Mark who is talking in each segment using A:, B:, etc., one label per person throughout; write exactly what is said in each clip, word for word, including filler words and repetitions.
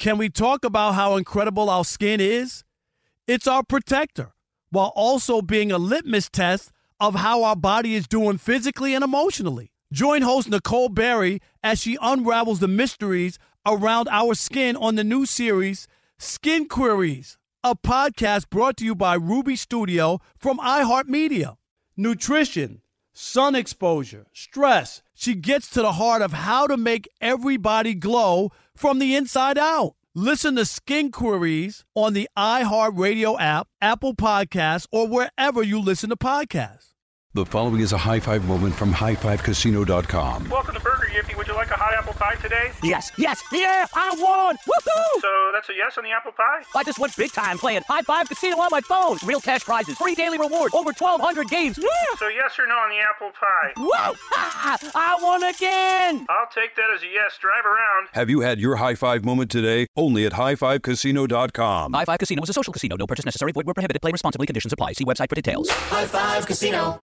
A: Can we talk about how incredible our skin is? It's our protector, while also being a litmus test of how our body is doing physically and emotionally. Join host Nicole Berry as she unravels the mysteries around our skin on the new series, Skin Queries, a podcast brought to you by Ruby Studio from iHeartMedia. Nutrition, sun exposure, stress. She gets to the heart of how to make everybody glow from the inside out. Listen to Skin Queries on the iHeartRadio app, Apple Podcasts, or wherever you listen to podcasts.
B: The following is a high five moment from high five casino dot com.
C: Welcome to Burger Yippee. Would you like a hot apple pie today?
D: Yes, yes, yeah, I won! Woohoo!
C: So that's a yes on the apple pie?
D: I just went big time playing High Five Casino on my phone. Real cash prizes, free daily rewards, over twelve hundred games. Yeah!
C: So yes or no on the apple pie?
D: Whoa! Ha! I won again!
C: I'll take that as a yes. Drive around.
B: Have you had your high five moment today? Only at high five casino dot com.
D: High Five Casino is a social casino. No purchase necessary. Void where prohibited. Play responsibly. Conditions apply. See website for details.
E: High Five Casino.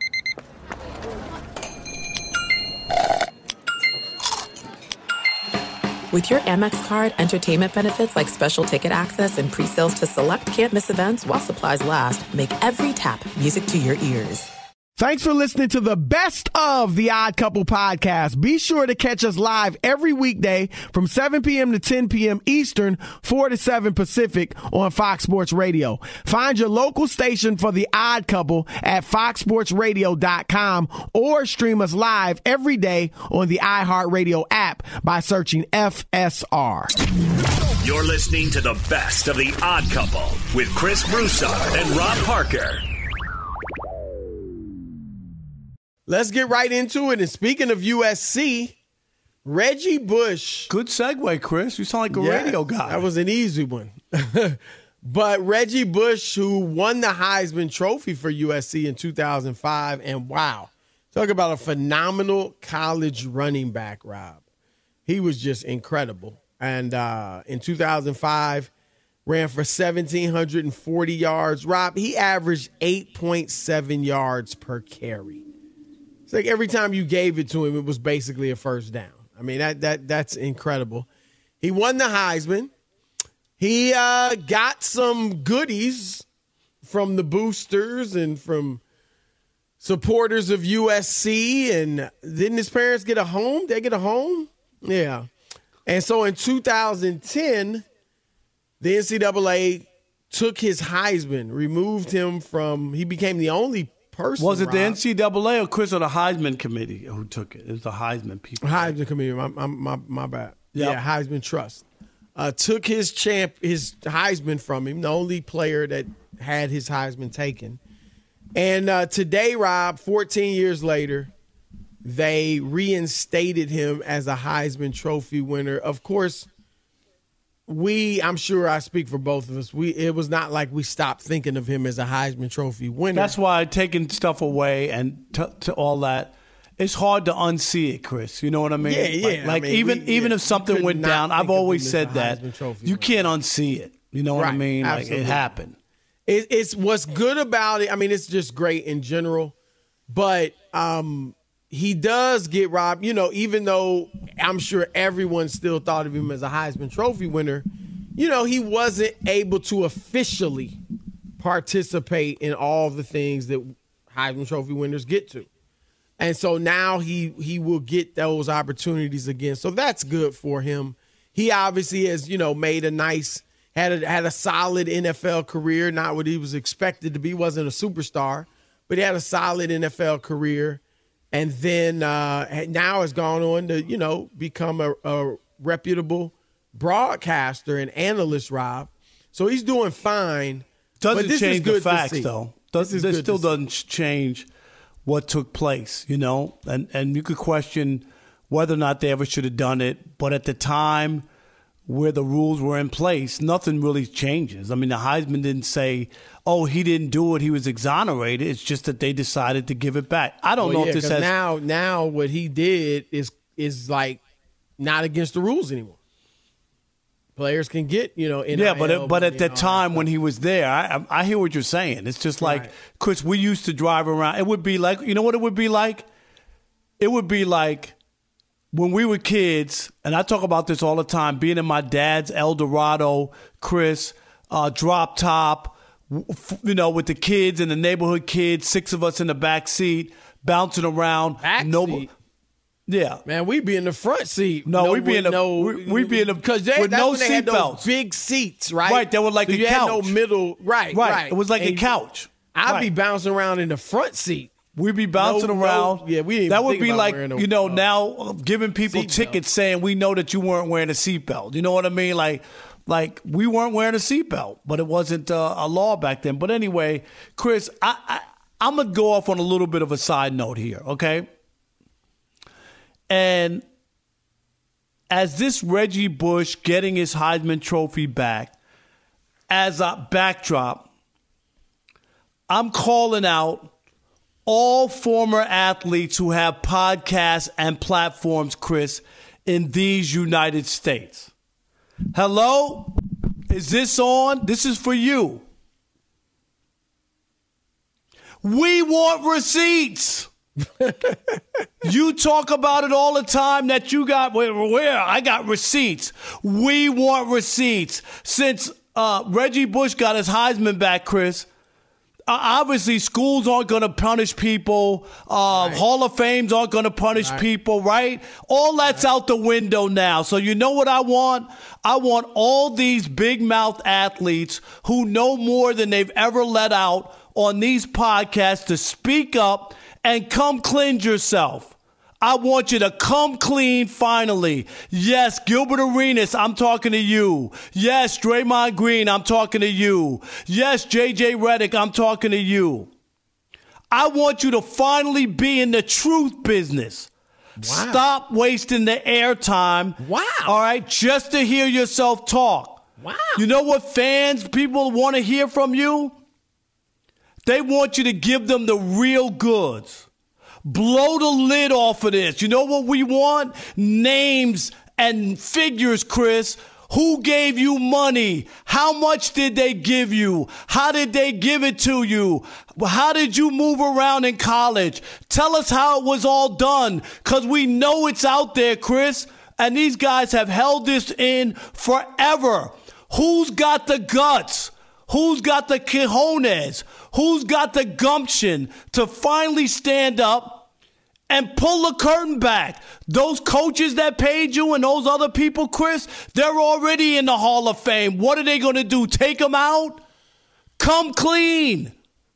F: With your Amex card, entertainment benefits like special ticket access and pre-sales to select can't-miss events while supplies last make every tap music to your ears.
G: Thanks for listening to the best of the Odd Couple podcast. Be sure to catch us live every weekday from seven p.m. to ten p.m. Eastern, four to seven Pacific on Fox Sports Radio. Find your local station for the Odd Couple at fox sports radio dot com or stream us live every day on the iHeartRadio app by searching F S R.
H: You're listening to the best of the Odd Couple with Chris Broussard and Rob Parker.
G: Let's get right into it. And speaking of U S C, Reggie Bush.
A: Good segue, Chris. You sound like a
G: Yeah,
A: radio guy.
G: That was an easy one. But Reggie Bush, who won the Heisman Trophy for U S C in two thousand five, and wow, talk about a phenomenal college running back, Rob. He was just incredible. And uh, in two thousand five, ran for one thousand seven hundred forty yards. Rob, he averaged eight point seven yards per carry. It's like every time you gave it to him, it was basically a first down. I mean, that that that's incredible. He won the Heisman. He uh, got some goodies from the boosters and from supporters of U S C. And didn't his parents get a home? They get a home? Yeah. And so in two thousand ten, the N C double A took his Heisman, removed him from – he became the only person.
A: Was it
G: Rob,
A: the N C double A or Chris or the Heisman Committee who took it? It was the Heisman people.
G: Heisman Committee, my, my, my, my bad.
A: Yep.
G: Yeah, Heisman Trust. Uh, took his champ, his Heisman from him, the only player that had his Heisman taken. And uh, today, Rob, fourteen years later, they reinstated him as a Heisman Trophy winner. Of course, we, I'm sure I speak for both of us, we it was not like we stopped thinking of him as a Heisman Trophy winner.
A: That's why taking stuff away and t- to all that, it's hard to unsee it, Chris. You know what I mean?
G: Yeah, yeah.
A: Like, like
G: I mean,
A: even
G: we,
A: even
G: yeah,
A: if something went down, I've always said that you can't unsee it. You know what
G: Right,
A: I mean?
G: absolutely.
A: Like it happened.
G: It, it's what's good about it. I mean, it's just great in general, but um, he does get robbed. You know, even though I'm sure everyone still thought of him as a Heisman Trophy winner, you know, he wasn't able to officially participate in all the things that Heisman Trophy winners get to. And so now he he will get those opportunities again. So that's good for him. He obviously has, you know, made a nice, had a, had a solid N F L career, not what he was expected to be, wasn't a superstar, but he had a solid N F L career. And then uh, now has gone on to, you know, become a, a reputable broadcaster and analyst, Rob. So he's doing fine.
A: Doesn't
G: but this
A: change
G: is good
A: the facts,
G: to see.
A: though.
G: This
A: Does,
G: is
A: this
G: good
A: still
G: to see.
A: doesn't change what took place, you know? And and you could question whether or not they ever should have done it. But at the time where the rules were in place, nothing really changes. I mean, the Heisman didn't say, oh, he didn't do it, he was exonerated. It's just that they decided to give it back. I don't
G: Well,
A: know
G: yeah,
A: if this
G: 'cause
A: has...
G: now now what he did is is like not against the rules anymore. Players can get, you know, N I L
A: Yeah, but it, but at
G: money
A: the
G: and all that
A: time when
G: stuff.
A: he was there, I, I I hear what you're saying. It's just like,
G: Right.
A: Chris, we used to drive around. It would be like, you know what it would be like? It would be like when we were kids, and I talk about this all the time, being in my dad's Eldorado, Chris, uh, drop top, you know, with the kids and the neighborhood kids, six of us in the back seat, bouncing around.
G: Back
A: no,
G: seat?
A: Yeah.
G: Man, we be in the front seat.
A: No, we be in the
G: no,
A: we, we be in the
G: because
A: with
G: that's
A: no
G: when they had those
A: seatbelts.
G: big seats, right?
A: Right, they were like
G: so
A: a
G: you
A: couch.
G: had no middle, right?
A: Right,
G: right.
A: it was like
G: and
A: a couch.
G: I'd
A: right.
G: be bouncing around in the front seat.
A: We'd be bouncing
G: No, no,
A: around.
G: yeah, we didn't
A: that
G: even
A: would
G: think
A: be
G: about
A: like,
G: wearing a-
A: you know,
G: uh,
A: now uh, giving people
G: seat
A: tickets
G: belt.
A: saying we know that you weren't wearing a seatbelt. You know what I mean? Like, like we weren't wearing a seatbelt, but it wasn't uh, a law back then. But anyway, Chris, I, I, I'm going to go off on a little bit of a side note here, okay? And as this Reggie Bush getting his Heisman Trophy back, as a backdrop, I'm calling out all former athletes who have podcasts and platforms, Chris, in these United States. Hello? Is this on? This is for you. We want receipts. You talk about it all the time that you got, where, where? I got receipts. We want receipts. Since uh, Reggie Bush got his Heisman back, Chris, Uh, obviously, schools aren't going to punish people. Uh,
G: Right.
A: Hall of Fames aren't going to punish
G: Right.
A: people, right? All that's out the window now. So you know what I want? I want all these big-mouth athletes who know more than they've ever let out on these podcasts to speak up and come cleanse yourself. I want you to come clean finally. Yes, Gilbert Arenas, I'm talking to you. Yes, Draymond Green, I'm talking to you. Yes, J J Redick, I'm talking to you. I want you to finally be in the truth business.
G: Wow.
A: Stop wasting the airtime.
G: Wow.
A: All right, just to hear yourself talk.
G: Wow.
A: You know what fans, people want to hear from you? They want you to give them the real goods. Blow the lid off of this. You know what we want? Names and figures, Chris. Who gave you money? How much did they give you? How did they give it to you? How did you move around in college? Tell us how it was all done, because we know it's out there, Chris. And these guys have held this in forever. Who's got the guts? Who's got the cojones? Who's got the gumption to finally stand up and pull the curtain back? Those coaches that paid you and those other people, Chris, they're already in the Hall of Fame. What are they going to do? Take them out? Come clean.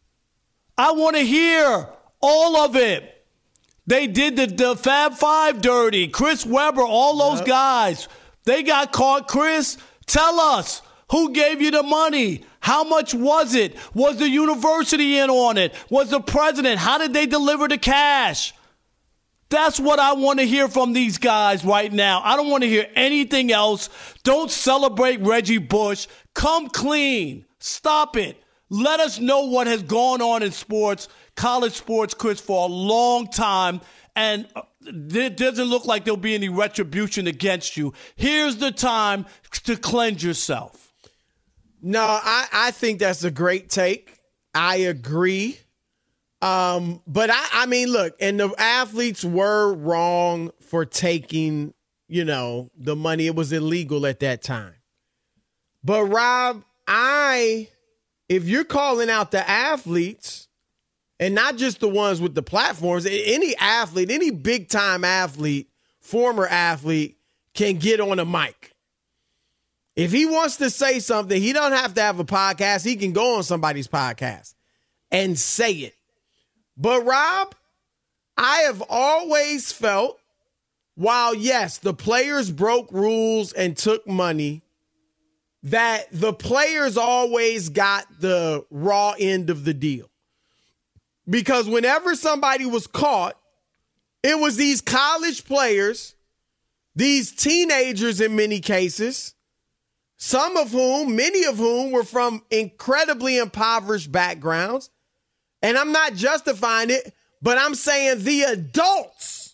A: I want to hear all of it. They did the, the Fab Five dirty. Chris Webber, all those
G: Yep.
A: guys. They got caught, Chris. Tell us. Who gave you the money? How much was it? Was the university in on it? Was the president? How did they deliver the cash? That's what I want to hear from these guys right now. I don't want to hear anything else. Don't celebrate Reggie Bush. Come clean. Stop it. Let us know what has gone on in sports, college sports, Chris, for a long time. And it doesn't look like there'll be any retribution against you. Here's the time to cleanse yourself.
G: No, I, I think that's a great take. I agree. Um, but I, I mean, look, and the athletes were wrong for taking, you know, the money. It was illegal at that time. But Rob, I, if you're calling out the athletes and not just the ones with the platforms, any athlete, any big time athlete, former athlete can get on a mic. If he wants to say something, he don't have to have a podcast. He can go on somebody's podcast and say it. But Rob, I have always felt, while yes, the players broke rules and took money, that the players always got the raw end of the deal. Because whenever somebody was caught, it was these college players, these teenagers in many cases, some of whom, many of whom were from incredibly impoverished backgrounds. And I'm not justifying it, but I'm saying the adults,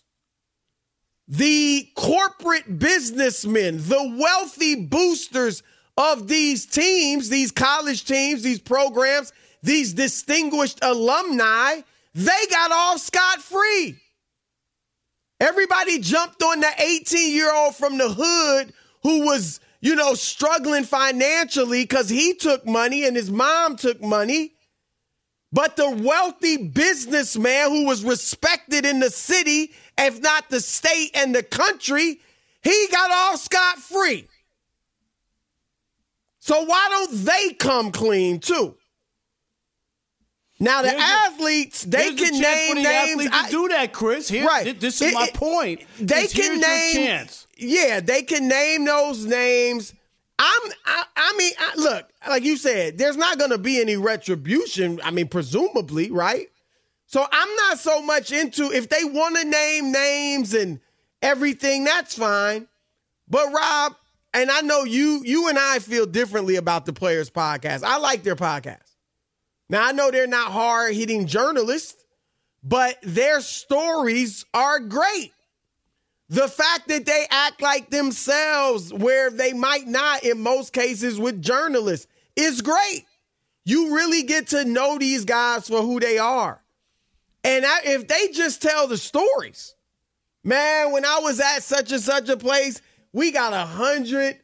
G: the corporate businessmen, the wealthy boosters of these teams, these college teams, these programs, these distinguished alumni, they got off scot-free. Everybody jumped on the eighteen-year-old from the hood who was, you know, struggling financially because he took money and his mom took money. But the wealthy businessman who was respected in the city, if not the state and the country, he got off scot-free. So why don't they come clean too? Now the
A: Here's
G: athletes,
A: a,
G: they can
A: a
G: name names.
A: I, to do that, Chris. Here,
G: right.
A: th- this is it, my it, point.
G: They
A: it's,
G: can name.
A: Chance.
G: Yeah, they can name those names. I'm. I, I mean, I, look, like you said, there's not going to be any retribution. I mean, presumably, right? So I'm not so much into if they want to name names and everything. That's fine. But Rob, and I know you, you and I feel differently about the Players Podcast. I like their podcast. Now I know they're not hard-hitting journalists, but their stories are great. The fact that they act like themselves where they might not in most cases with journalists is great. You really get to know these guys for who they are. And I, if they just tell the stories, man, when I was at such and such a place, we got a hundred,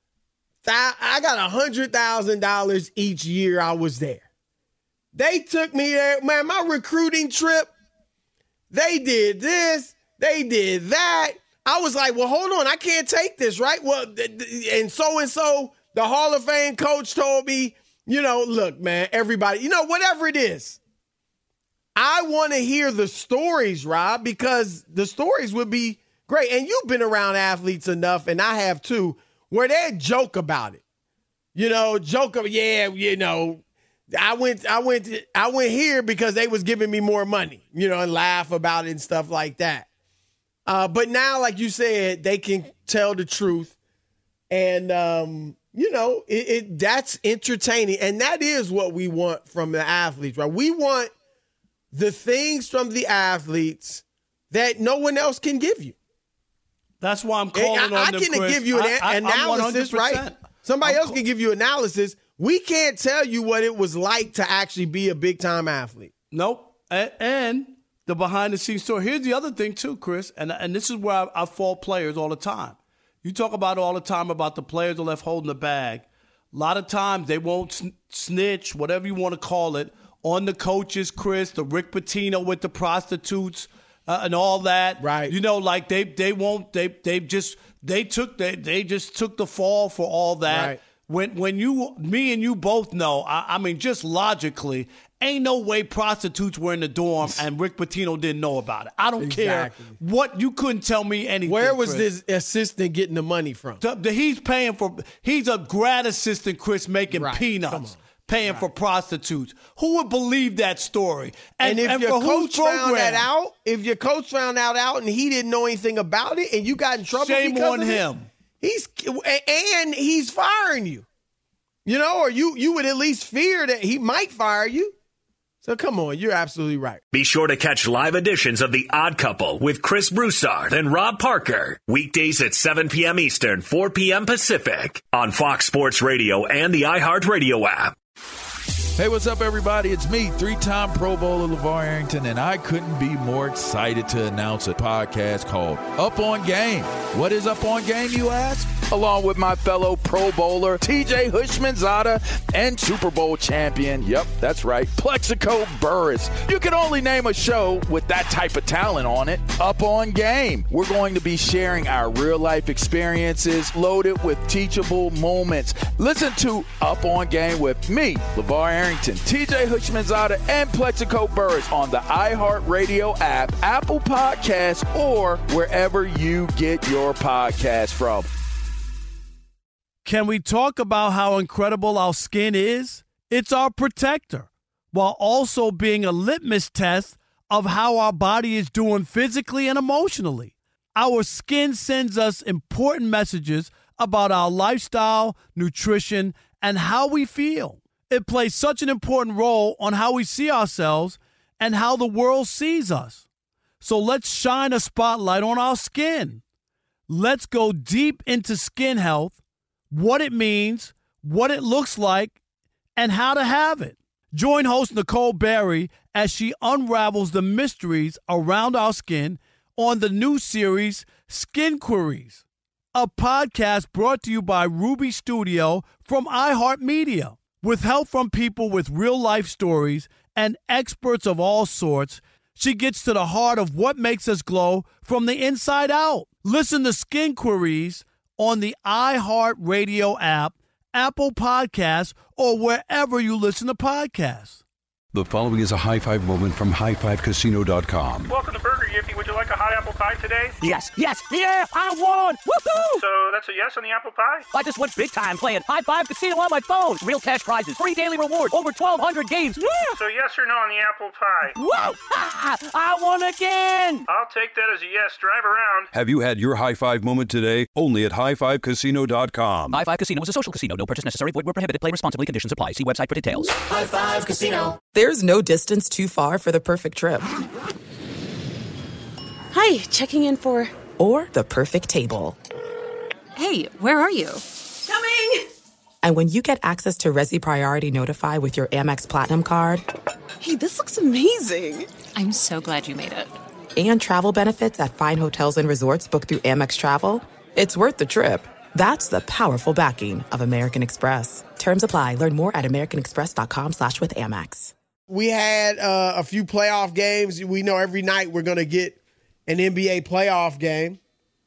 G: I got a hundred thousand dollars each year I was there. They took me there, man, my recruiting trip, they did this. They did that. I was like, well, hold on. I can't take this, right? Well, and so-and-so, the Hall of Fame coach told me, you know, look, man, everybody, you know, whatever it is. I want to hear the stories, Rob, because the stories would be great. And you've been around athletes enough, and I have too, where they joke about it. You know, joke of, yeah, you know, I went, I went, I went here because they was giving me more money, you know, and laugh about it and stuff like that. Uh, but now, like you said, they can tell the truth, and um, you know, it, it that's entertaining, and that is what we want from the athletes, right? We want the things from the athletes that no one else can give you.
A: That's why I'm calling
G: I,
A: on
G: I
A: them,
G: can
A: Chris.
G: give you an
A: I, I,
G: analysis, right? Somebody
A: I'm
G: else can give you analysis. We can't tell you what it was like to actually be a big-time athlete.
A: Nope. And, and the behind-the-scenes story. Here's the other thing, too, Chris, and, and this is where I, I fault players all the time. You talk about all the time about the players are left holding the bag. A lot of times they won't sn- snitch, whatever you want to call it, on the coaches, Chris, the Rick Pitino with the prostitutes uh, and all that.
G: Right.
A: You know, like they they won't, they they just, they took, they, they just took the fall for all that.
G: Right.
A: When when you, me and you both know, I, I mean, just logically, ain't no way prostitutes were in the dorm and Rick Pitino didn't know about it. I don't
G: Exactly.
A: care what, you couldn't tell me anything.
G: Where was
A: Chris.
G: this assistant getting the money from?
A: The, the, he's paying for, he's a grad assistant, Chris, making
G: Right.
A: peanuts, paying right. for prostitutes. Who would believe that story?
G: And, and if
A: and
G: your
A: for
G: coach
A: whose
G: found that
A: program?
G: out, if your coach found that out and he didn't know anything about it and you got in trouble
A: Shame
G: because
A: on
G: of
A: him.
G: It, he's and he's firing you. You know, or you you would at least fear that he might fire you. So come on, you're absolutely right.
H: Be sure to catch live editions of The Odd Couple with Chris Broussard and Rob Parker. Weekdays at seven p.m. Eastern, four p.m. Pacific on Fox Sports Radio and the iHeartRadio app.
E: Hey, what's up, everybody? It's me, three-time Pro Bowler LeVar Arrington, and I couldn't be more excited to announce a podcast called Up On Game. What is Up On Game, you ask? Along with my fellow Pro Bowler, T J Houshmandzadeh, and Super Bowl champion, yep, that's right, Plexico Burress. You can only name a show with that type of talent on it. Up On Game. We're going to be sharing our real-life experiences loaded with teachable moments. Listen to Up On Game with me, LeVar Arrington, T J Houshmandzadeh, and Plexico Burress on the iHeartRadio app, Apple Podcasts, or wherever you get your podcasts from.
A: Can we talk about how incredible our skin is? It's our protector, while also being a litmus test of how our body is doing physically and emotionally. Our skin sends us important messages about our lifestyle, nutrition, and how we feel. It plays such an important role on how we see ourselves and how the world sees us. So let's shine a spotlight on our skin. Let's go deep into skin health, what it means, what it looks like, and how to have it. Join host Nicole Berry as she unravels the mysteries around our skin, on the new series, Skin Queries, a podcast brought to you by Ruby Studio from iHeartMedia. With help from people with real-life stories and experts of all sorts, she gets to the heart of what makes us glow from the inside out. Listen to Skin Queries on the iHeartRadio app, Apple Podcasts, or wherever you listen to podcasts.
B: The following is a high five moment from high five casino dot com.
C: Welcome to Burger Yippee. Would you like a hot apple pie today?
D: Yes, yes, yeah, I won! Woohoo!
C: So that's a yes on the apple pie?
D: I just went big time playing High Five Casino on my phone. Real cash prizes, free daily rewards, over twelve hundred games. Yeah!
C: So yes or no on the apple pie?
D: Whoa! Ha! I won again!
C: I'll take that as a yes. Drive around.
B: Have you had your high five moment today? Only at high five casino dot com.
D: High Five Casino is a social casino. No purchase necessary. Void where prohibited. Play responsibly. Conditions apply. See website for details.
F: High Five Casino. There's no distance too far for the perfect trip.
I: Hi, checking in for...
F: Or the perfect table.
I: Hey, where are you?
F: Coming! And when you get access to Resi Priority Notify with your Amex Platinum card...
I: Hey, this looks amazing. I'm so glad you made it.
F: And travel benefits at fine hotels and resorts booked through Amex Travel, it's worth the trip. That's the powerful backing of American Express. Terms apply. Learn more at americanexpress.com slash with Amex.
G: We had uh, a few playoff games. We know every night we're going to get an N B A playoff game.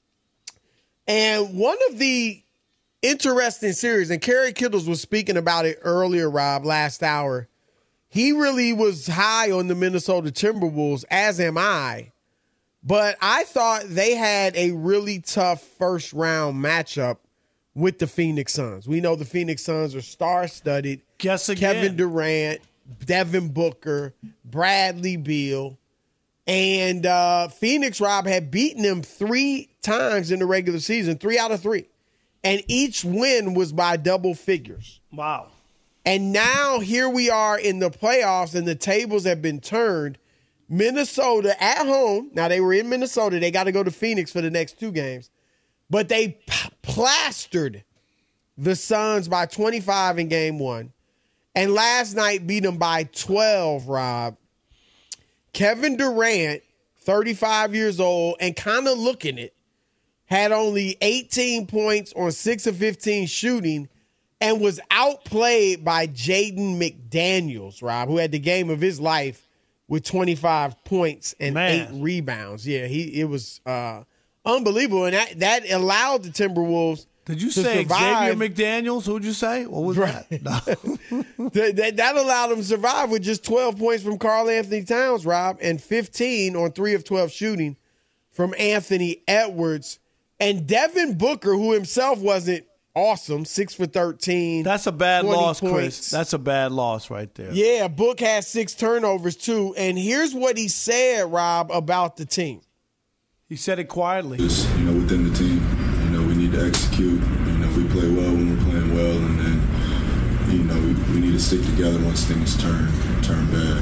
G: And one of the interesting series, and Kerry Kittles was speaking about it earlier, Rob, last hour. He really was high on the Minnesota Timberwolves, as am I. But I thought they had a really tough first round matchup with the Phoenix Suns. We know the Phoenix Suns are star-studded.
A: Guess again.
G: Kevin Durant, Devin Booker, Bradley Beal. And uh, Phoenix, Rob, had beaten them three times in the regular season, three out of three. And each win was by double figures.
A: Wow.
G: And now here we are in the playoffs, and the tables have been turned. Minnesota at home. Now, they were in Minnesota. They got to go to Phoenix for the next two games. But they p- plastered the Suns by twenty-five in game one. And last night beat them by twelve, Rob. Kevin Durant, thirty-five years old, and kind of looking it, had only eighteen points on six of fifteen shooting and was outplayed by Jaden McDaniels, Rob, who had the game of his life with twenty-five points and
A: Man.
G: eight rebounds. Yeah, he it was uh, unbelievable. And that, that allowed the Timberwolves
A: Did you
G: to
A: say
G: survive.
A: Xavier McDaniels? Who'd you say? What was
G: Right.
A: that? No.
G: that, that, that allowed them to survive with just twelve points from Karl Anthony Towns, Rob, and fifteen on three of twelve shooting from Anthony Edwards. And Devin Booker, who himself wasn't awesome, six for thirteen.
A: That's a bad loss,
G: points.
A: Chris. That's a bad loss right there.
G: Yeah, Book had six turnovers too. And here's what he said, Rob, about the team.
A: He said it quietly.
J: Just, you know, within the team, you know, we need to execute. You know, we play well when we're playing well, and then, you know, we, we need to stick together once things turn turn bad.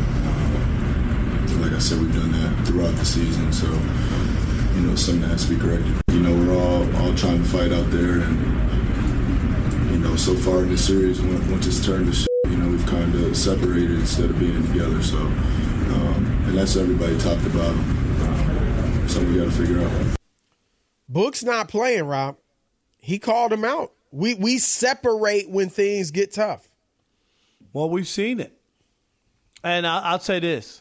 J: Um, like I said, we've done that throughout the season, so, you know, something that has to be corrected. You know, we're all all trying to fight out there, and, you know, so far in this series, once it's turned to shit, you know, we've kind of separated instead of being together. So, um, and that's what everybody talked about. Um, something we got to figure out.
G: Book's not playing, Rob. He called him out. We we separate when things get tough.
A: Well, we've seen it. And I, I'll say this.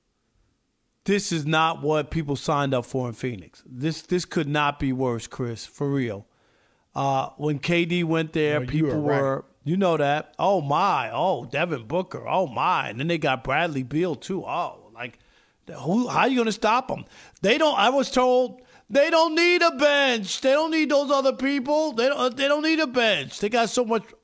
A: This is not what people signed up for in Phoenix. This this could not be worse, Chris, for real. Uh, when K D went there,
G: No, you
A: people
G: are right.
A: were, you know that, oh, my, oh, Devin Booker, oh, my. And then they got Bradley Beal, too. Oh, like, who? How are you going to stop them? They don't, I was told, they don't need a bench. They don't need those other people. They don't, they don't need a bench. They got so much.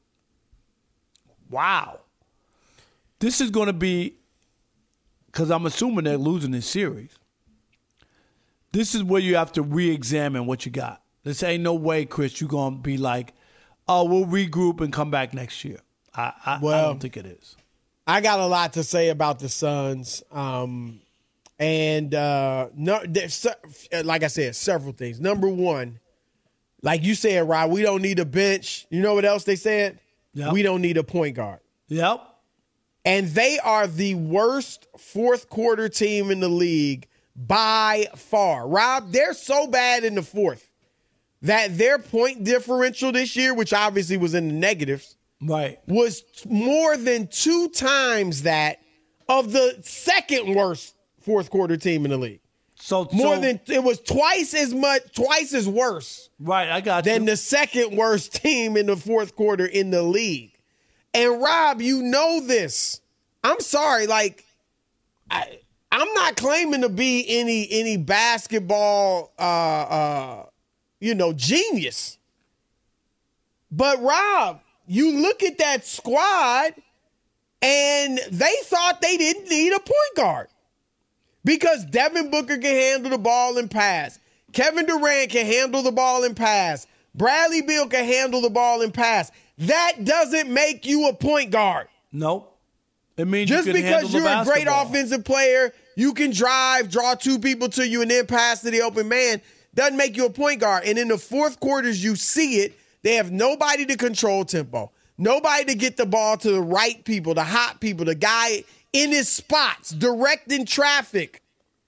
A: Wow. This is going to be, because I'm assuming they're losing this series. This is where you have to re-examine what you got. This ain't no way, Chris, you're going to be like, oh, we'll regroup and come back next year. I, I,
G: Well,
A: I don't think it is.
G: I got a lot to say about the Suns. Um, and uh, no, there's, se- like I said, several things. Number one, like you said, Rob, we don't need a bench. You know what else they said?
A: Yep.
G: We don't need a point guard.
A: Yep.
G: And they are the worst fourth quarter team in the league by far. Rob, they're so bad in the fourth that their point differential this year, which obviously was in the negatives,
A: right,
G: was more than two times that of the second worst fourth quarter team in the league.
A: So
G: more
A: so,
G: than it was twice as much, twice as worse.
A: Right, I got
G: than
A: you.
G: the second worst team in the fourth quarter in the league. And Rob, you know this. I'm sorry, like I, I'm not claiming to be any any basketball, uh, uh, you know, genius. But Rob, you look at that squad, and they thought they didn't need a point guard. Because Devin Booker can handle the ball and pass. Kevin Durant can handle the ball and pass. Bradley Beal can handle the ball and pass. That doesn't make you a point guard.
A: Nope. It means
G: just
A: you can
G: because
A: handle
G: you're
A: the
G: a great
A: basketball.
G: offensive player, you can drive, draw two people to you, and then pass to the open man, doesn't make you a point guard. And in the fourth quarters, you see it. They have nobody to control tempo. Nobody to get the ball to the right people, the hot people, the guy in his spots, directing traffic.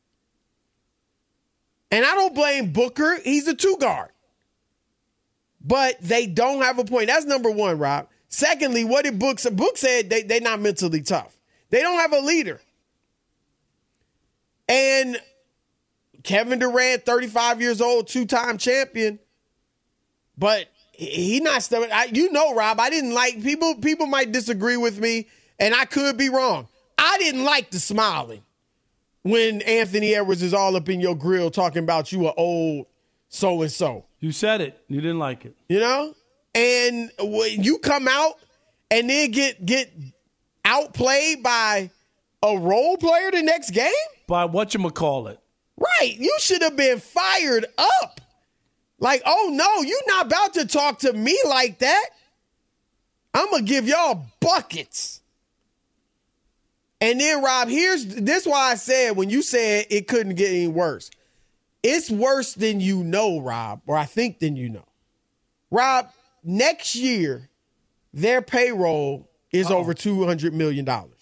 G: And I don't blame Booker. He's a two guard. But they don't have a point. That's number one, Rob. Secondly, what did Book say? Book said they, they're not mentally tough. They don't have a leader. And Kevin Durant, thirty-five years old, two-time champion. But he not stepping. You know, Rob, I didn't like, people, people might disagree with me, and I could be wrong. I didn't like the smiling when Anthony Edwards is all up in your grill talking about you an old so-and-so.
A: You said it. You didn't like it.
G: You know? And when you come out and then get get outplayed by a role player the next game?
A: By whatchamacallit.
G: Right. You should have been fired up. Like, oh, no, you're not about to talk to me like that. I'm going to give y'all buckets. And then, Rob, here's this why I said when you said it couldn't get any worse. It's worse than you know, Rob, or I think than you know. Rob, next year, their payroll is
A: Uh-oh.
G: over two hundred million dollars.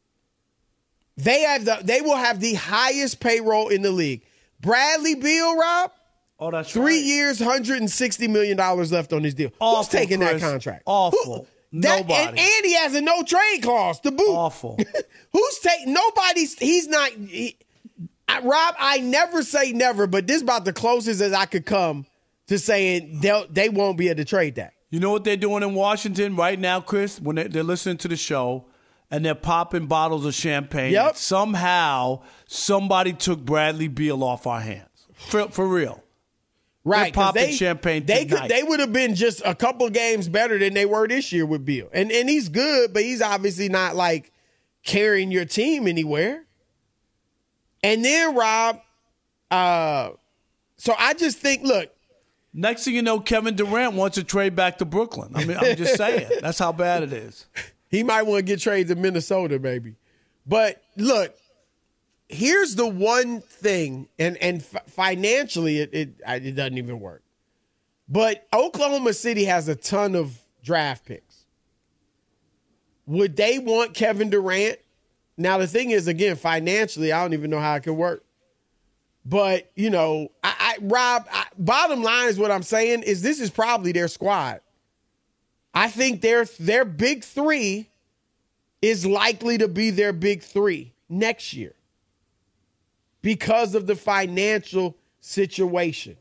G: They have the they will have the highest payroll in the league. Bradley Beal, Rob,
A: oh, that's
G: three
A: right.
G: years, one hundred sixty million dollars left on his deal.
A: Awful,
G: Who's taking
A: Chris.
G: that contract?
A: Awful.
G: Who, that,
A: Nobody.
G: And, and he has a no trade clause to boot.
A: Awful.
G: Who's taking? Nobody's. He's not. He, I, Rob, I never say never, but this is about the closest as I could come to saying they they won't be able to trade that.
A: You know what they're doing in Washington right now, Chris? When they're, they're listening to the show and they're popping bottles of champagne.
G: Yep.
A: Somehow somebody took Bradley Beal off our hands. For, for real.
G: Right,
A: They're popping
G: they,
A: champagne
G: They
A: tonight.
G: could. They would have been just a couple games better than they were this year with Beal, and and he's good, but he's obviously not like carrying your team anywhere. And then Rob, uh, so I just think, look.
A: Next thing you know, Kevin Durant wants to trade back to Brooklyn. I mean, I'm just saying. That's how bad it is.
G: He might want to get traded to Minnesota, maybe. But look, here's the one thing, and and f- financially, it, it it doesn't even work. But Oklahoma City has a ton of draft picks. Would they want Kevin Durant? Now, the thing is, again, financially, I don't even know how it could work. But, you know, I, I Rob, I, bottom line is what I'm saying is this is probably their squad. I think their their big three is likely to be their big three next year because of the financial situation.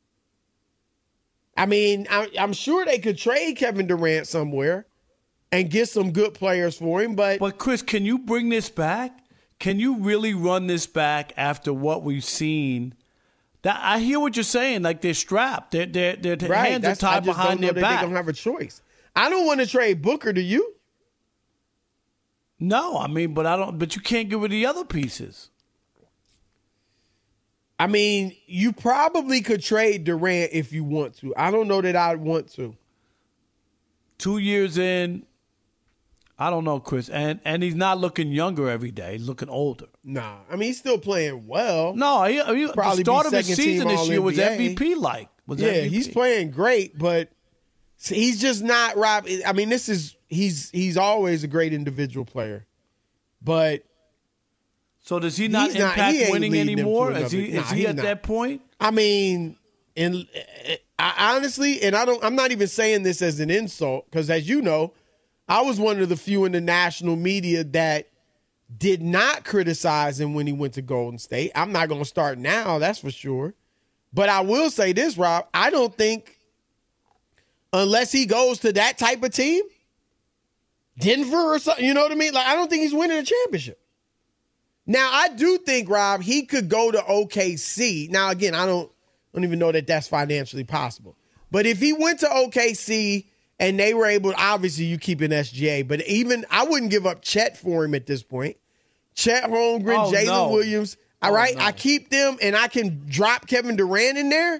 G: I mean, I, I'm sure they could trade Kevin Durant somewhere and get some good players for him, but
A: But Chris, can you bring this back? Can you really run this back after what we've seen? That I hear what you're saying. Like they're strapped. Their their their
G: right,
A: hands are
G: that's, I
A: tied
G: just
A: behind
G: don't know
A: their
G: that
A: back.
G: They don't have a choice. I don't want to trade Booker. Do you?
A: No, I mean, but I don't. But you can't get rid of the other pieces.
G: I mean, you probably could trade Durant if you want to. I don't know that I'd want to.
A: Two years in, I don't know, Chris, and and he's not looking younger every day. He's looking older.
G: Nah, I mean he's still playing well.
A: No, he, he,
G: Probably
A: the start
G: be
A: of his
G: second
A: season
G: team
A: this year was
G: All N B A.
A: M V P like. Was
G: Yeah,
A: M V P.
G: he's playing great, but he's just not Rob. I mean, this is he's he's always a great individual player, but
A: So does he not
G: He's not-
A: impact
G: he ain't
A: winning
G: leading them to
A: anymore?
G: another-
A: Is he,
G: nah,
A: is he
G: he's
A: at
G: not.
A: that point?
G: I mean, in I honestly, and I don't. I'm not even saying this as an insult because, as you know, I was one of the few in the national media that did not criticize him when he went to Golden State. I'm not going to start now, that's for sure. But I will say this, Rob. I don't think, unless he goes to that type of team, Denver or something, you know what I mean? Like, I don't think he's winning a championship. Now, I do think, Rob, he could go to O K C. Now, again, I don't, don't even know that that's financially possible. But if he went to O K C and they were able, obviously you keep an S G A, but even I wouldn't give up Chet for him at this point. Chet Holmgren,
A: Oh,
G: Jalen
A: no.
G: Williams. All
A: Oh,
G: right,
A: no.
G: I keep them and I can drop Kevin Durant in there.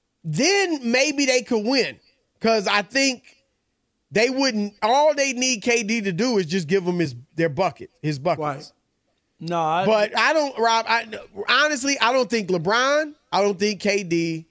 G: Then maybe they could win. Because I think they wouldn't, all they need K D to do is just give him his their bucket, his buckets.
A: Right. No, I,
G: But I don't, Rob, I, honestly, I don't think LeBron, I don't think K D,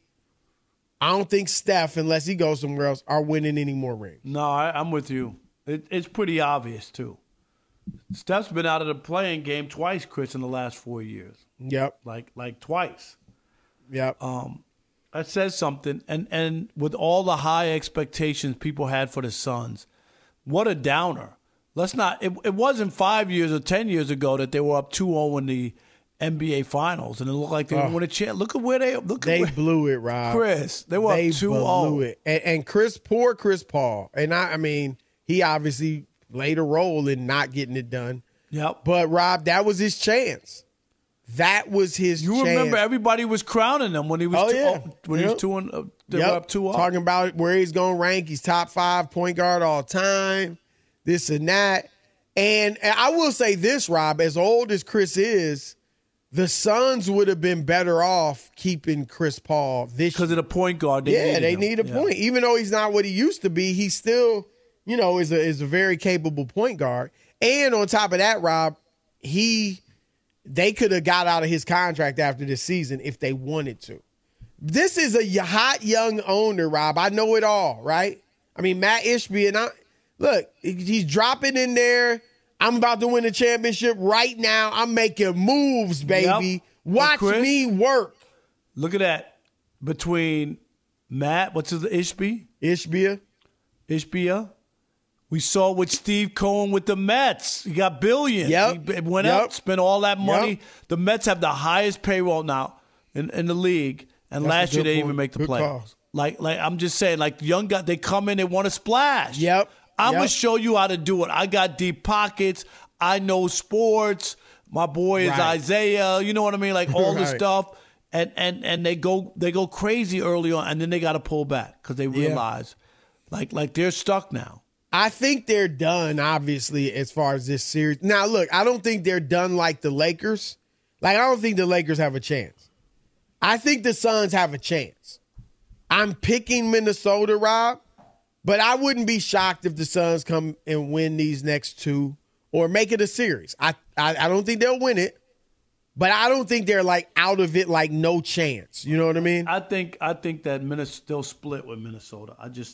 G: I don't think Steph, unless he goes somewhere else, are winning any more rings.
A: no, I, I'm with you. It, it's pretty obvious, too. Steph's been out of the playing game twice, Chris, in the last four years.
G: Yep,
A: Like like twice.
G: yep.
A: Um, that says something. And, and with all the high expectations people had for the Suns, what a downer. Let's not. It, it wasn't five years or ten years ago that they were up two oh in the N B A Finals, and it looked like they
G: Oh.
A: won a chance. Look at where they. Look
G: They
A: at where,
G: blew it, Rob.
A: Chris. They were
G: They
A: up two oh.
G: blew it. And, and Chris, poor Chris Paul. And I, I mean, he obviously played a role in not getting it done.
A: Yep.
G: But, Rob, that was his chance. That was his
A: You
G: chance.
A: remember everybody was crowning him when he was
G: Oh,
A: two,
G: yeah.
A: oh, when he
G: Yep.
A: was two and uh, they
G: Yep.
A: were up two oh.
G: Talking about where he's going to rank. He's top five point guard all time, this and that. And, and I will say this, Rob, as old as Chris is, the Suns would have been better off keeping Chris Paul this
A: because of the point guard. They
G: yeah,
A: needed
G: they
A: him.
G: need a
A: Yeah.
G: point. Even though he's not what he used to be, he still, you know, is a is a very capable point guard. And on top of that, Rob, he they could have got out of his contract after this season if they wanted to. This is a hot young owner, Rob. I know it all, right? I mean, Matt Ishbia, and I look, he's dropping in there. I'm about to win a championship right now. I'm making moves, baby.
A: Yep.
G: Watch
A: Chris,
G: me work.
A: Look at that. Between Matt, what's his Ishbia?
G: Ishbia.
A: Ishbia. We saw with Steve Cohen with the Mets. He got billions.
G: Yep.
A: He went
G: Yep.
A: out, spent all that money.
G: Yep.
A: The Mets have the highest payroll now in, in the league. And
G: That's a
A: last year
G: good
A: they didn't
G: point.
A: even make the
G: Good
A: playoffs.
G: call.
A: Like, like I'm just saying, like young guys, they come in, they want to splash.
G: Yep.
A: I'm
G: Yep.
A: gonna show you how to do it. I got deep pockets. I know sports. My boy is
G: Right.
A: Isaiah. You know what I mean? Like all this
G: Right.
A: stuff. And and and they go they go crazy early on, and then they got to pull back because they realize, like like they're stuck now.
G: I think they're done, obviously, as far as this series. Now, look, I don't think they're done like the Lakers. Like, I don't think the Lakers have a chance. I think the Suns have a chance. I'm picking Minnesota, Rob, but I wouldn't be shocked if the Suns come and win these next two or make it a series. I, I, I don't think they'll win it, but I don't think they're, like, out of it, like, no chance. You know what I mean?
A: I think I think that Minnesota still split with Minnesota. I just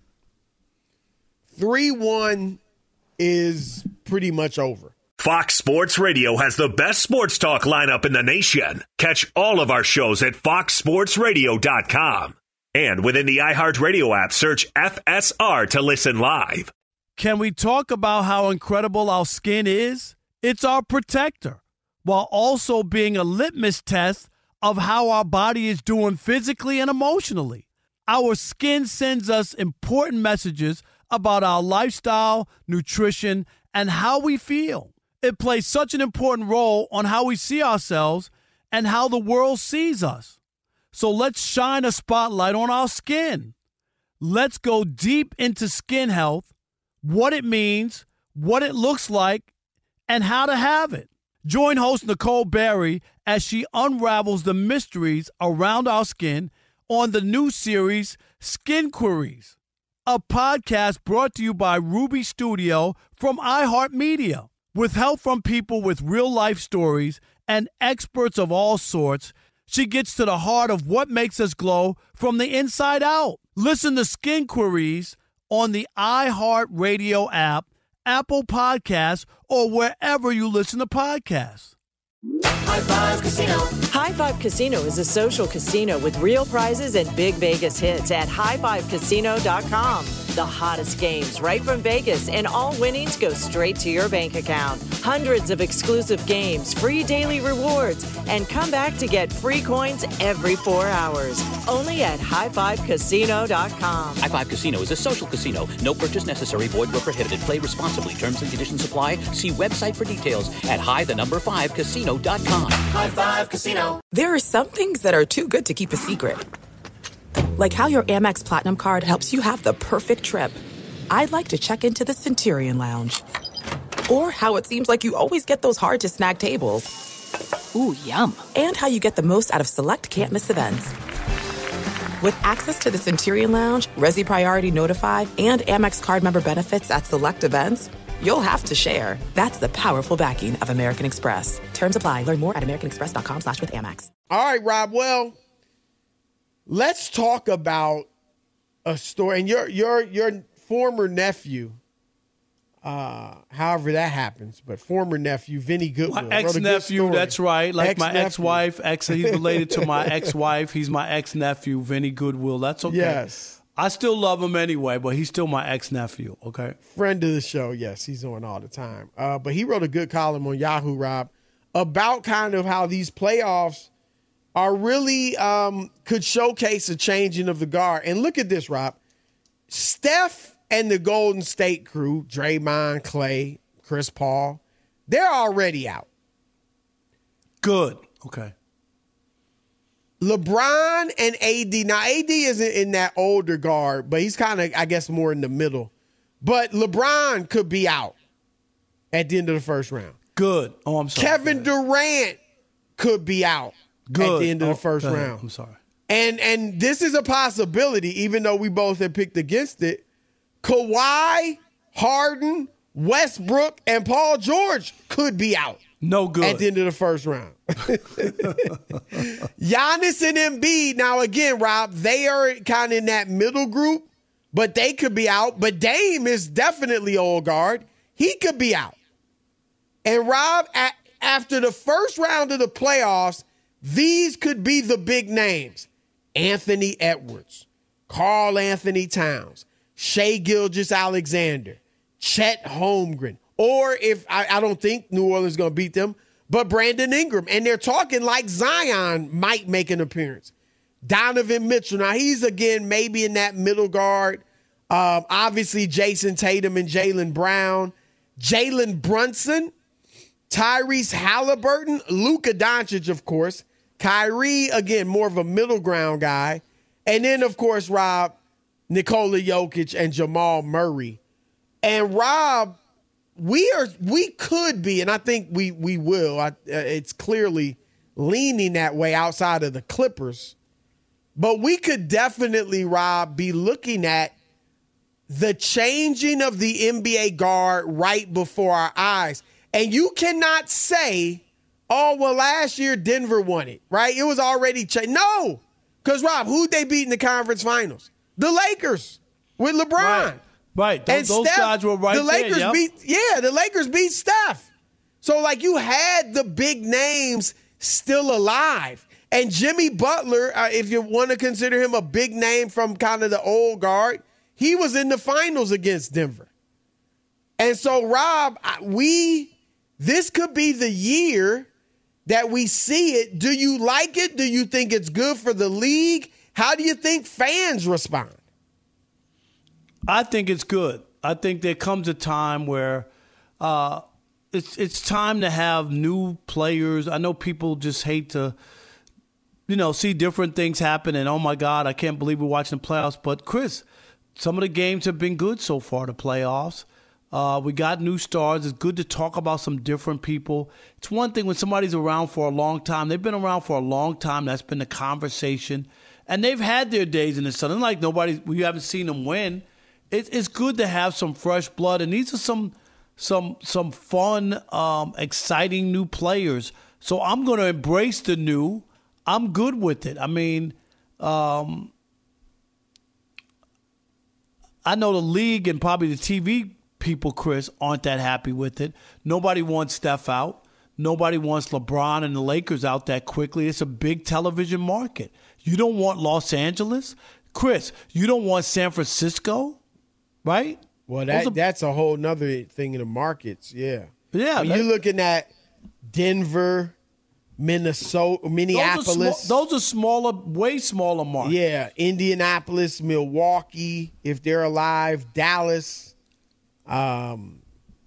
G: three one is pretty much over.
H: Fox Sports Radio has the best sports talk lineup in the nation. Catch all of our shows at fox sports radio dot com. And within the iHeartRadio app, search F S R to listen live.
A: Can we talk about how incredible our skin is? It's our protector, while also being a litmus test of how our body is doing physically and emotionally. Our skin sends us important messages about our lifestyle, nutrition, and how we feel. It plays such an important role on how we see ourselves and how the world sees us. So let's shine a spotlight on our skin. Let's go deep into skin health, what it means, what it looks like, and how to have it. Join host Nicole Berry as she unravels the mysteries around our skin on the new series, Skin Queries, a podcast brought to you by Ruby Studio from iHeartMedia. With help from people with real-life stories and experts of all sorts, she gets to the heart of what makes us glow from the inside out. Listen to Skin Queries on the iHeartRadio app, Apple Podcasts, or wherever you listen to podcasts.
K: High Five Casino. High Five Casino is a social casino with real prizes and big Vegas hits at high five casino dot com. The hottest games right from Vegas, and all winnings go straight to your bank account. Hundreds of exclusive games, free daily rewards, and come back to get free coins every four hours. Only at high five casino dot com.
D: High Five Casino is a social casino. No purchase necessary. Void where prohibited. Play responsibly. Terms and conditions apply. See website for details at high the number five casino dot com.
F: High Five Casino. There are some things that are too good to keep a secret. Like how your Amex Platinum card helps you have the perfect trip. I'd like to check into the Centurion Lounge. Or how it seems like you always get those hard-to-snag tables.
I: Ooh, yum.
F: And how you get the most out of select can't-miss events. With access to the Centurion Lounge, Resi Priority Notified, and Amex card member benefits at select events, you'll have to share. That's the powerful backing of American Express. Terms apply. Learn more at americanexpress.com slash with Amex.
G: All right, Rob. Well, let's talk about a story. And your your your former nephew, uh, however that happens, but former nephew, Vinny Goodwill.
A: My ex-nephew, that's right. Like ex-nephew. my ex-wife. Ex, he's related to my ex-wife. He's my ex-nephew, Vinny Goodwill. That's okay.
G: Yes.
A: I still love him anyway, but he's still my ex-nephew, okay?
G: Friend of the show, yes. He's on all the time. Uh, but he wrote a good column on Yahoo, Rob, about kind of how these playoffs are really um, could showcase a changing of the guard. And look at this, Rob. Steph and the Golden State crew, Draymond, Clay, Chris Paul, they're already out.
A: Good. Okay.
G: LeBron and A D. Now, A D isn't in that older guard, but he's kind of, I guess, more in the middle. But LeBron could be out at the end of the first round.
A: Good. Oh, I'm sorry.
G: Kevin Durant could be out
A: Good.
G: at the end of
A: oh,
G: the first round.
A: I'm sorry.
G: And and this is a possibility, even though we both have picked against it. Kawhi, Harden, Westbrook, and Paul George could be out.
A: No good.
G: At the end of the first round. Giannis and Embiid, now again, Rob, they are kind of in that middle group, but they could be out. But Dame is definitely old guard. He could be out. And Rob, at, after the first round of the playoffs, these could be the big names. Anthony Edwards, Karl Anthony Towns, Shai Gilgeous-Alexander, Chet Holmgren. Or if I, I don't think New Orleans is going to beat them, but Brandon Ingram. And they're talking like Zion might make an appearance. Donovan Mitchell. Now, he's, again, maybe in that middle guard. Um, obviously, Jason Tatum and Jaylen Brown. Jalen Brunson, Tyrese Halliburton, Luka Doncic, of course. Kyrie, again, more of a middle ground guy. And then, of course, Rob, Nikola Jokic and Jamal Murray. And, Rob, We are, we could be, and I think we we will. I, uh, it's clearly leaning that way outside of the Clippers, but we could definitely, Rob, be looking at the changing of the N B A guard right before our eyes. And you cannot say, "Oh, well, last year Denver won it," right? It was already changed. No, because Rob, who'd they beat in the conference finals? The Lakers with LeBron.
A: Right. Right, those,
G: and
A: those
G: Steph,
A: guys were right
G: the Lakers
A: there. Yep.
G: beat, yeah, the Lakers beat Steph. So, like, you had the big names still alive. And Jimmy Butler, uh, if you want to consider him a big name from kind of the old guard, he was in the finals against Denver. And so, Rob, we this could be the year that we see it. Do you like it? Do you think it's good for the league? How do you think fans respond?
A: I think it's good. I think there comes a time where uh, it's it's time to have new players. I know people just hate to, you know, see different things happen and, oh, my God, I can't believe we're watching the playoffs. But, Chris, some of the games have been good so far, the playoffs. Uh, we got new stars. It's good to talk about some different people. It's one thing when somebody's around for a long time. They've been around for a long time. That's been the conversation. And they've had their days in the sun. It's like nobody, we haven't seen them win. It's good to have some fresh blood, and these are some some some fun, um, exciting new players. So I'm going to embrace the new. I'm good with it. I mean, um, I know the league and probably the T V people, Chris, aren't that happy with it. Nobody wants Steph out. nobody wants LeBron and the Lakers out that quickly. It's a big television market. You don't want Los Angeles. Chris, you don't want San Francisco, right?
G: Well, that
A: are,
G: that's a whole nother thing in the markets, yeah.
A: Yeah.
G: When you're looking at Denver, Minnesota, Minneapolis.
A: Those are, small, those are smaller, way smaller markets.
G: Yeah, Indianapolis, Milwaukee, if they're alive, Dallas. Um,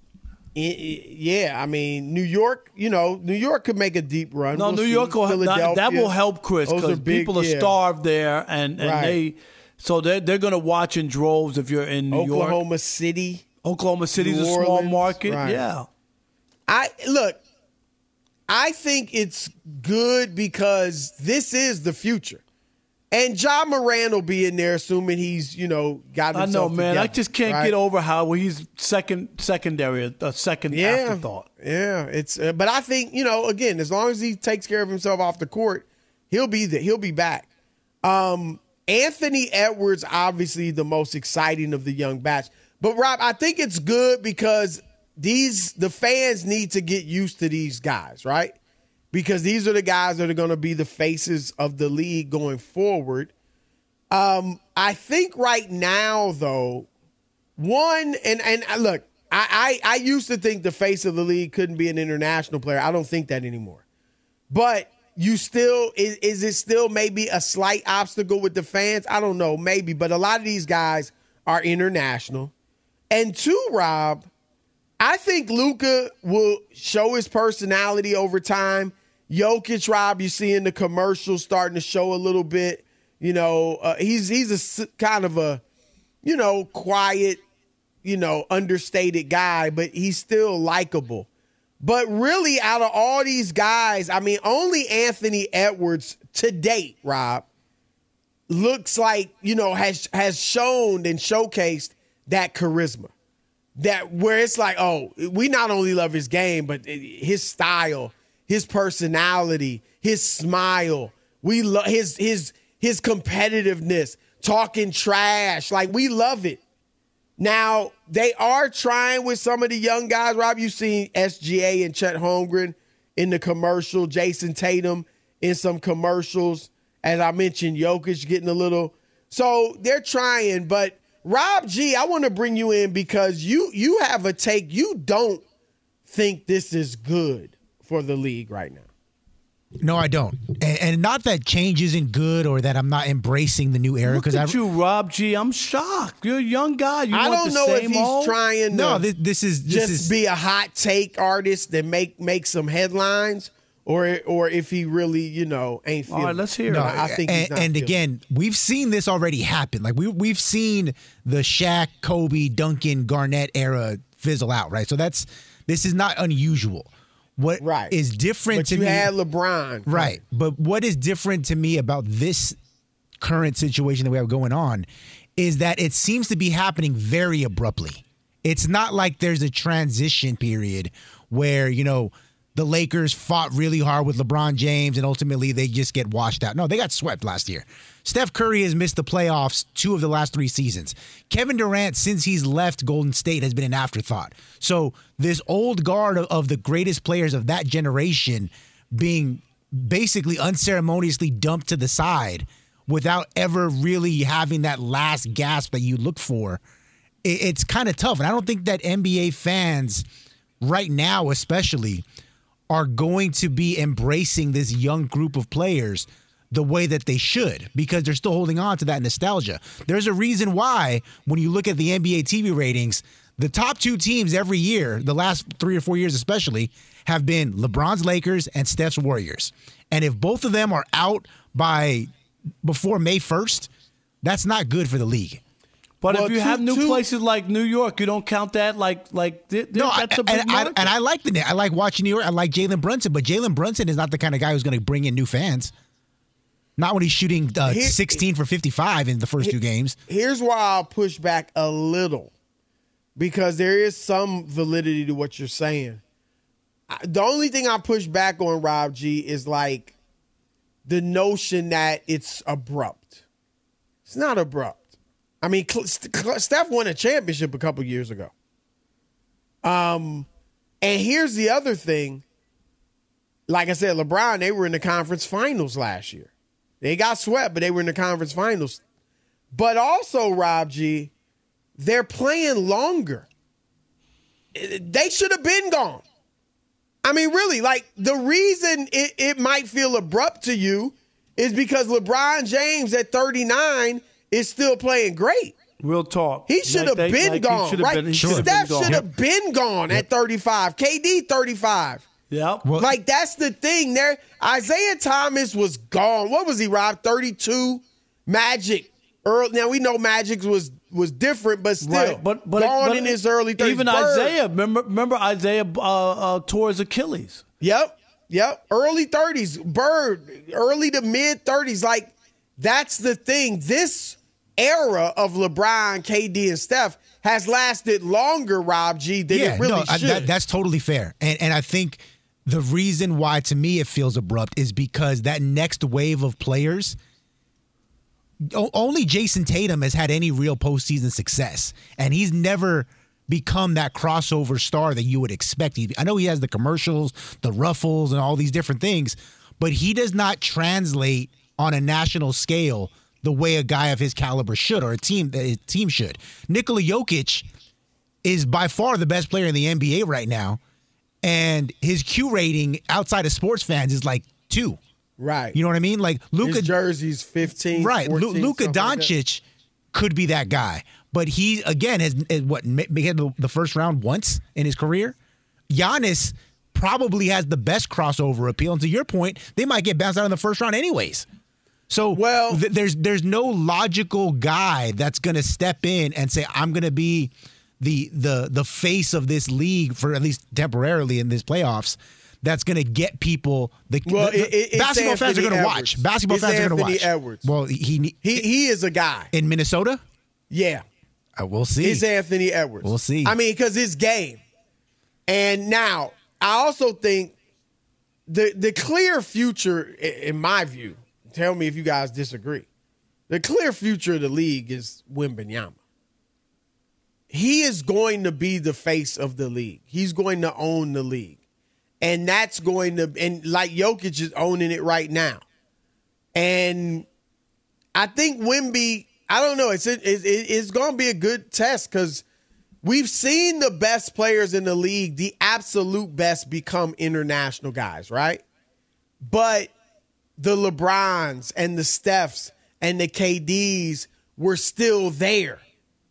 G: yeah, I mean, New York, you know, New York could make a deep run.
A: No,
G: we'll
A: New
G: see.
A: York will that, that will help, Chris, because people are
G: yeah.
A: starved there, and, and
G: right.
A: they so they're they're going to watch in droves if you're in New
G: Oklahoma
A: York.
G: Oklahoma City,
A: Oklahoma City's
G: New
A: a small
G: Orleans,
A: market.
G: right.
A: Yeah,
G: I look. I think it's good because this is the future. And Ja Morant will be in there, assuming he's, you know, got himself
A: I know, man.
G: together,
A: I just can't
G: right?
A: get over how he's second, secondary, a second
G: yeah,
A: afterthought.
G: Yeah, it's. Uh, but I think, you know, again, as long as he takes care of himself off the court, he'll be there. He'll be back. Um, Anthony Edwards, obviously the most exciting of the young batch. But Rob, I think it's good because these the fans need to get used to these guys, right? Because these are the guys that are going to be the faces of the league going forward. Um, I think right now, though, one, and, and look, I, I, I used to think the face of the league couldn't be an international player. I don't think that anymore. But you still, is, is it still maybe a slight obstacle with the fans? I don't know, maybe. But a lot of these guys are international. And two, Rob, I think Luka will show his personality over time. Jokic, Rob, you see in the commercials starting to show a little bit. You know, uh, he's he's a kind of a, you know, quiet, you know, understated guy, but he's still likable. But really, out of all these guys, I mean, only Anthony Edwards to date, Rob, looks like, you know, has has shown and showcased that charisma. That where it's like, oh, we not only love his game, but his style, his personality, his smile. We love his his his competitiveness, talking trash. Like, we love it. Now, they are trying with some of the young guys. Rob, you've seen S G A and Chet Holmgren in the commercial, Jason Tatum in some commercials. As I mentioned, Jokic getting a little. So they're trying, but Rob G, I want to bring you in because you you have a take. You don't think this is good for the league right now.
L: No, I don't. And, and not that change isn't good or that I'm not embracing the new era.
A: Look at
L: I,
A: you, Rob G. I'm shocked. You're a young guy. You
G: I
A: want
G: don't
A: the
G: know
A: same
G: if he's
A: old?
G: trying to
L: no, this, this is this
G: just
L: is,
G: be a hot take artist that make make some headlines, or or if he really, you know, ain't feeling.
A: All right, let's hear
G: no,
A: it.
G: I think he's
L: and,
G: not
L: and
G: feeling
L: again, we've seen this already happen. Like we we've seen the Shaq, Kobe, Duncan, Garnett era fizzle out, right? So that's this is not unusual. What
G: right.
L: is different
G: but
L: to
G: you
L: me?
G: had LeBron,
L: right? But what is different to me about this current situation that we have going on is that it seems to be happening very abruptly. It's not like there's a transition period where, you know, the Lakers fought really hard with LeBron James and ultimately they just get washed out. No, they got swept last year. Steph Curry has missed the playoffs two of the last three seasons. Kevin Durant, since he's left Golden State, has been an afterthought. So this old guard of, of the greatest players of that generation being basically unceremoniously dumped to the side without ever really having that last gasp that you look for, it, it's kind of tough. And I don't think that N B A fans right now especially are going to be embracing this young group of players the way that they should, because they're still holding on to that nostalgia. There's a reason why, when you look at the N B A T V ratings, the top two teams every year, the last three or four years especially, have been LeBron's Lakers and Steph's Warriors. And if both of them are out by before May first, that's not good for the league.
A: But
G: well,
A: if you
G: two,
A: have new
G: two,
A: places like New York, you don't count that like like th- th-
L: no.
A: That's
L: I,
A: a big
L: and, I,
A: market.
L: and I like the I like watching New York. I like Jalen Brunson, but Jalen Brunson is not the kind of guy who's going to bring in new fans. Not when he's shooting uh, Here, sixteen for fifty-five in the first two games.
G: Here's why I'll push back a little, because there is some validity to what you're saying. The only thing I push back on, Rob G, is like the notion that it's abrupt. It's not abrupt. I mean, Steph won a championship a couple years ago. Um, and here's the other thing. like I said, LeBron, they were in the conference finals last year. They got swept, but they were in the conference finals. But also, Rob G, they're playing longer. They should have been gone. I mean, really, like the reason it, it might feel abrupt to you is because LeBron James at thirty-nine is still playing great.
A: Real talk.
G: He should have
A: like
G: been
A: like
G: gone, right?
A: Been,
G: Steph should have been gone
L: Yep.
G: at thirty-five. K D thirty-five.
A: Yep.
L: Well,
G: Like, that's the thing there. Isaiah Thomas was gone. What was he, Rob? thirty-two? Magic. Early, now, we know Magic was was different, but still
A: Right, but, but,
G: gone
A: but
G: in his early thirties.
A: Even
G: Bird.
A: Isaiah, remember, remember Isaiah uh, uh, tore his Achilles.
G: Yep, yep. Early thirties. Bird, early to mid-thirties. Like, that's the thing. This era of LeBron, K D, and Steph has lasted longer, Rob G, than
L: yeah,
G: it really
L: no, I-
G: should.
L: that, that's totally fair. And and I think the reason why, to me, it feels abrupt is because that next wave of players, o- only Jason Tatum has had any real postseason success. And he's never become that crossover star that you would expect. He, I know he has the commercials, the ruffles, and all these different things, but he does not translate on a national scale the way a guy of his caliber should, or a team a team should. Nikola Jokic is by far the best player in the N B A right now, and his Q rating outside of sports fans is like two.
G: Right.
L: You know what I mean? Like Luka,
G: his jersey's fifteen.
L: right?
G: fourteen,
L: Luka
G: something like that.
L: Doncic could be that guy, but he again has, has what made the, the first round once in his career. Giannis probably has the best crossover appeal, and to your point, they might get bounced out in the first round anyways. So
G: well,
L: th- there's there's no logical guy that's going to step in and say, I'm going to be the the the face of this league for at least temporarily in this playoffs. That's going to get people. The,
G: Well,
L: the,
G: it- it- it's
L: basketball fans are
G: Anthony
L: going to
G: Edwards.
L: watch. Basketball
G: It's
L: fans are going to
G: Anthony
L: watch.
G: Edwards.
L: Well, he
G: He he is a guy.
L: in Minnesota.
G: Yeah.
L: Uh, we'll see.
G: It's Anthony Edwards.
L: We'll see.
G: I mean, because it's game. And now, I also think the the clear future, i- in my view, tell me if you guys disagree, the clear future of the league is Wembanyama. He is going to be the face of the league. He's going to own the league. And that's going to, and like Jokic is owning it right now. And I think Wemby, I don't know, it's it, it, it's going to be a good test because we've seen the best players in the league, the absolute best, become international guys, right? But the LeBrons and the Stephs and the K Ds were still there.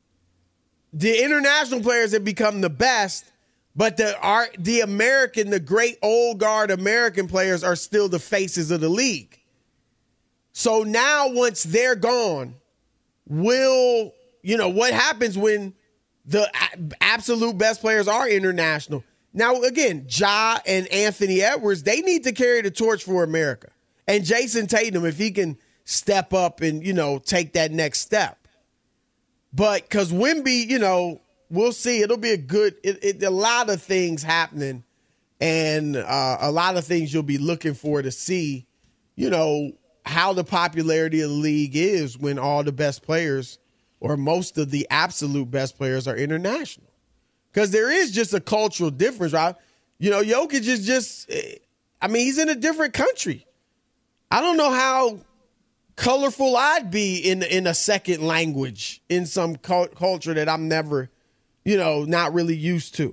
G: The international players have become the best, but the our, the American, the great old guard American players are still the faces of the league. So now once they're gone, will, you know, what happens when the a- absolute best players are international? Now, again, Ja and Anthony Edwards, they need to carry the torch for America. And Jason Tatum, if he can step up and, you know, take that next step. But because Wemby, you know, we'll see. It'll be a good, it, it, a lot of things happening and uh, a lot of things you'll be looking for to see, you know, how the popularity of the league is when all the best players or most of the absolute best players are international. Because there is just a cultural difference, right? You know, Jokic is just, I mean, he's in a different country. I don't know how colorful I'd be in in a second language in some cu- culture that I'm never, you know, not really used to.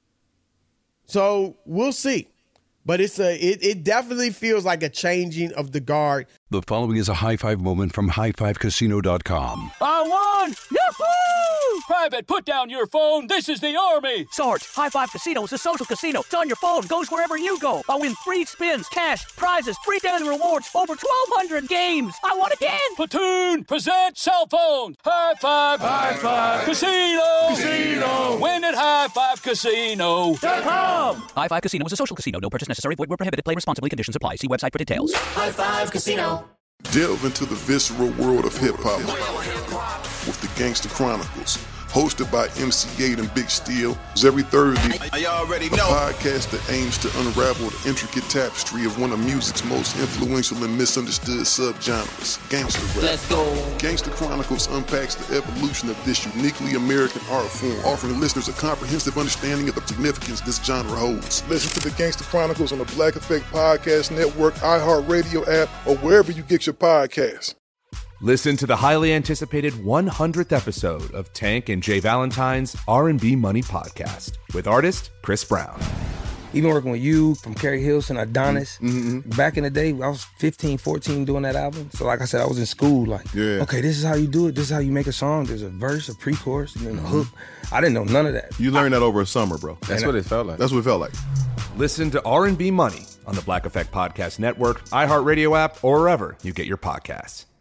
G: So we'll see. But it's a it, it definitely feels like a changing of the guard.
B: The following is a high five moment from high five casino dot com.
M: I won! Yahoo! Private, put down your phone. This is the Army.
N: Sarge, High Five Casino is a social casino. It's on your phone. Goes wherever you go. I win free spins, cash, prizes, free daily rewards, over twelve hundred games. I won again.
M: Platoon, present cell phone. High Five.
N: High Five.
M: Casino.
N: Casino.
M: Win at high five casino dot com.
D: High Five Casino is a social casino. No purchase necessary. Void where prohibited. Play responsibly. Conditions apply. See website for details.
O: High Five Casino.
P: Delve into the visceral world of hip-hop with the Gangster Chronicles,
O: hosted by M C eight and Big Steel. It's every Thursday.
P: I, I already
O: a
P: know.
O: podcast that aims to unravel the intricate tapestry of one of music's most influential and misunderstood subgenres, gangster rap.
P: Let's go.
O: Gangster Chronicles unpacks the evolution of this uniquely American art form, offering listeners a comprehensive understanding of the significance this genre holds. Listen to the Gangster Chronicles on the Black Effect Podcast Network, iHeartRadio app, or wherever you get your podcasts.
Q: Listen to the highly anticipated one hundredth episode of Tank and Jay Valentine's R and B Money Podcast with artist Chris Brown.
R: Even working with you, from Kerry Hilson, Adonis,
O: mm-hmm.
R: back in the day, I was fifteen, fourteen doing that album. So like I said, I was in school like,
O: yeah.
R: okay, this is how you do it. This is how you make a song. There's a verse, a pre-chorus, and then a hook. I didn't know none of that.
S: You learned that over a summer, bro.
T: That's what it felt like.
O: That's what it felt like.
Q: Listen to R and B Money on the Black Effect Podcast Network, iHeartRadio app, or wherever you get your podcasts.